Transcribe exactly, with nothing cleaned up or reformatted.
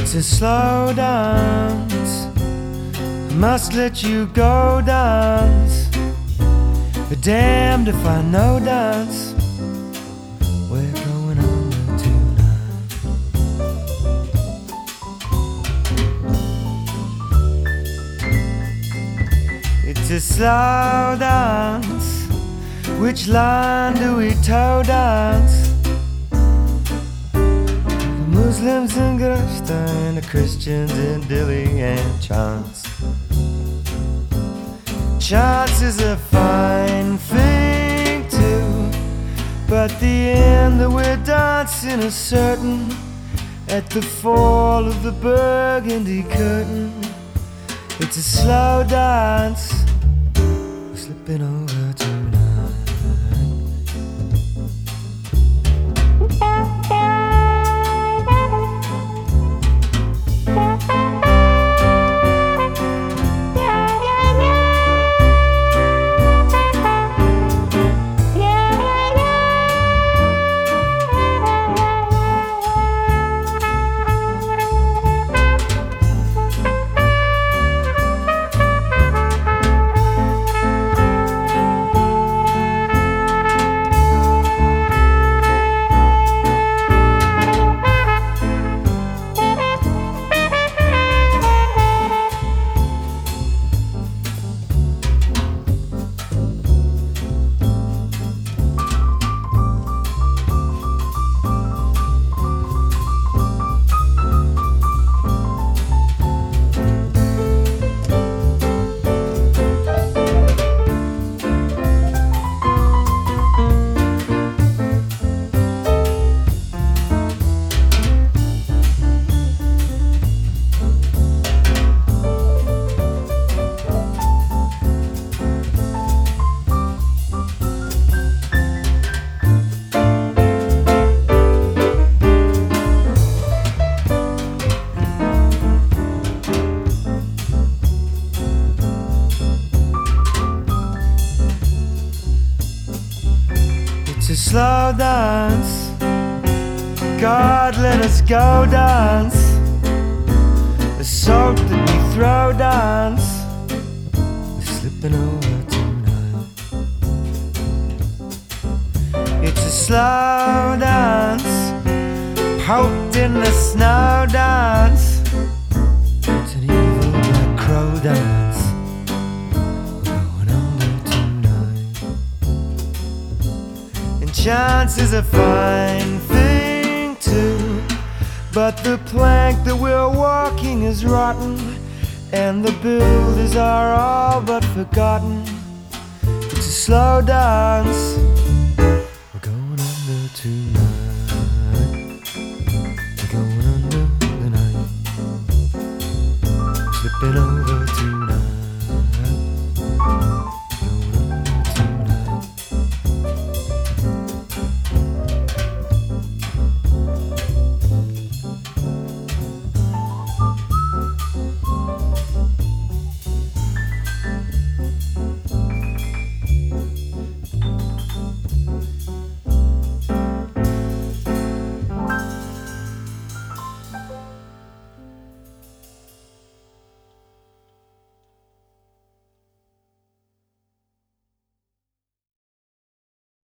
It's a slow dance, I must let you go dance. But damned if I know dance. We're going under tonight. It's a slow dance. Which line do we toe dance? Muslims in Grafta and the Christians in Dili and Chance. Chance is a fine thing too, but the end that we're dancing is certain. At the fall of the burgundy curtain, it's a slow dance, we're slipping over tonight. It's a slow dance, God let us go dance. The salt that we throw dance, we're slipping over tonight. It's a slow dance, poked in the snow dance. It's an evil black crow dance. Chance is a fine thing too, but the plank that we're walking is rotten, and the builders are all but forgotten. It's a slow dance, we're going under tonight. We're going under the night, slipping over